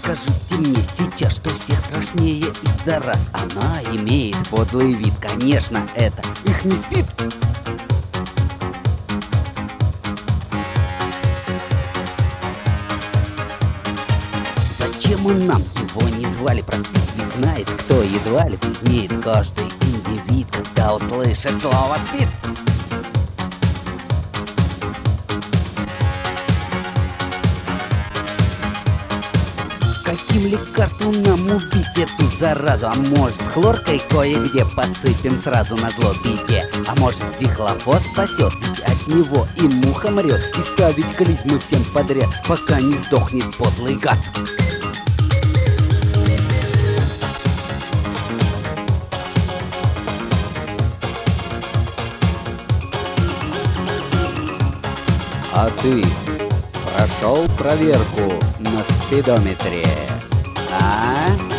Скажите мне сейчас, что всех страшнее из зараз. Она имеет подлый вид, конечно, это их не спит. Зачем он нам его не звали? Проспит ведь знает, кто едва ли бледнеет каждый индивид, когда услышит слово «спит». Каким лекарством нам убить эту заразу? А может, хлоркой кое-где посыпем сразу на зло беде? А может, дихлофос спасет, ведь от него и муха мрет. И ставить клизмы всем подряд, пока не сдохнет подлый гад. А ты прошел проверку на спидометре, а?